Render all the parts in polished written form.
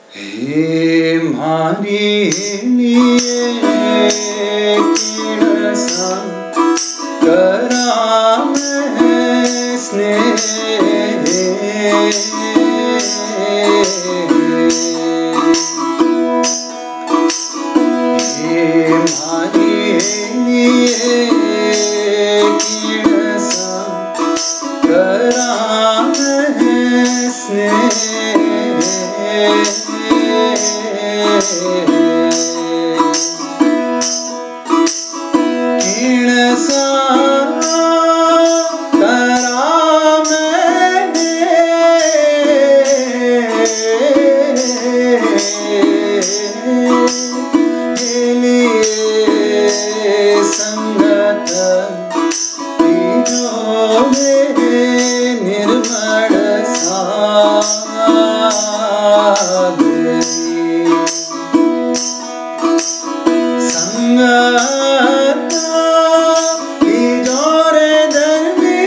हे मारी लिए किणसा करा मैं स्नेह हे मारी लिए किणसा करा मैं स्नेह किणसा करा मैंने लिए संगत जो मेरे निर्मल संगत जोरे धर्मी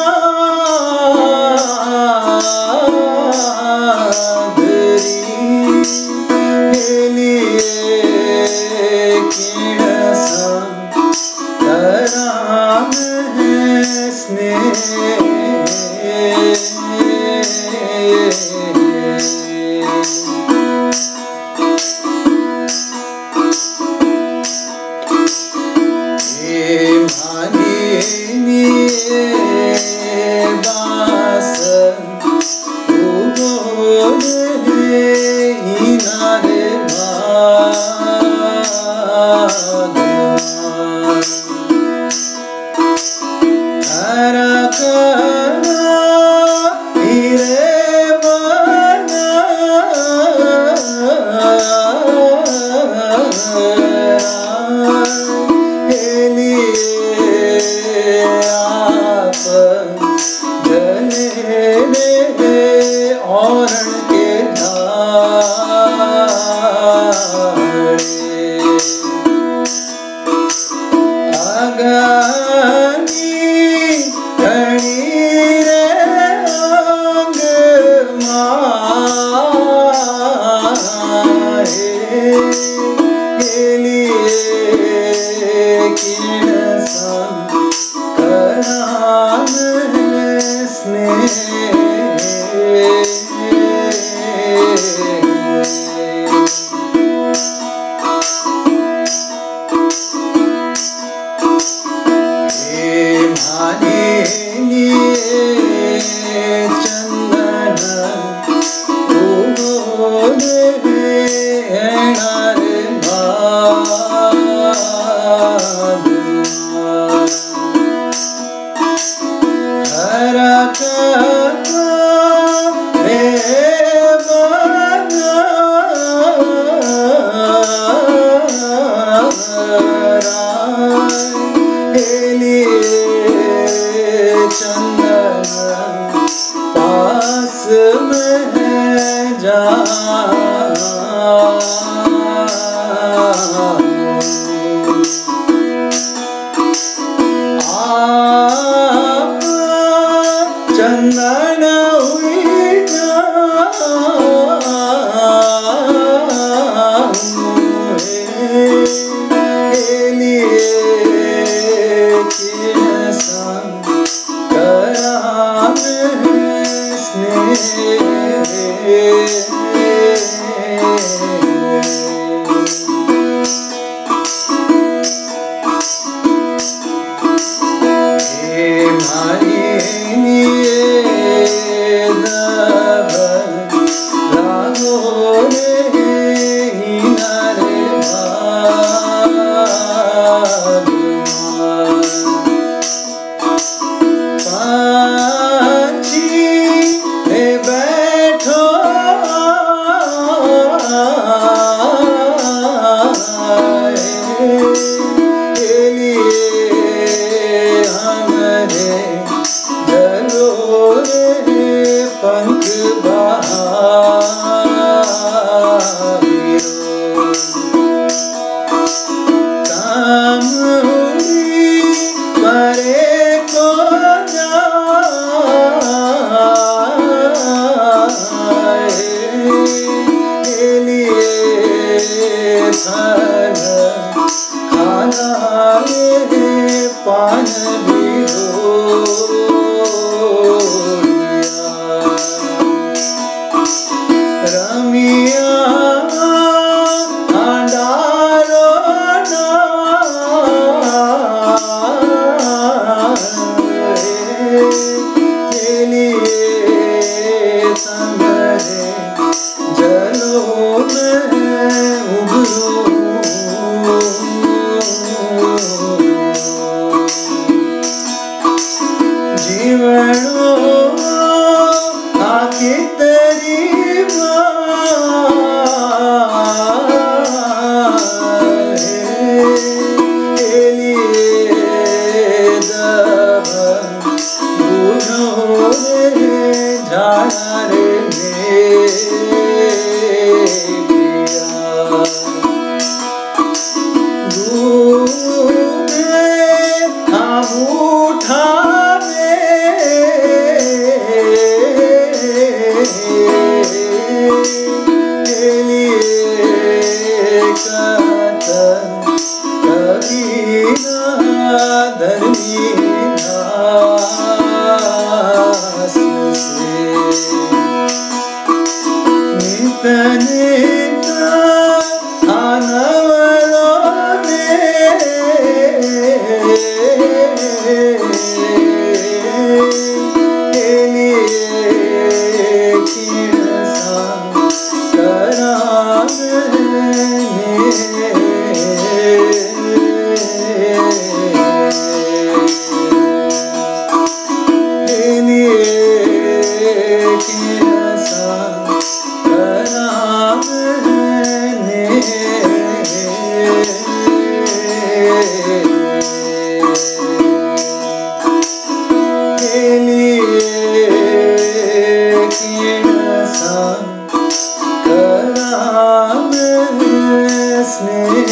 साधरी लिए किणसा करा मैं स्नेह बास इनारे हरा करा हिरे बना जले मेरे औरण के धारे अगनी घड़ी रे अंग माहे लिए किणसा करा स्नेह हे माने लिए चंदन हरा करा चंदन पास में जा चंदन हुई लिए किणसा करा मैं स्नेह तनिका आनवरों में लिए किसा कराने Snake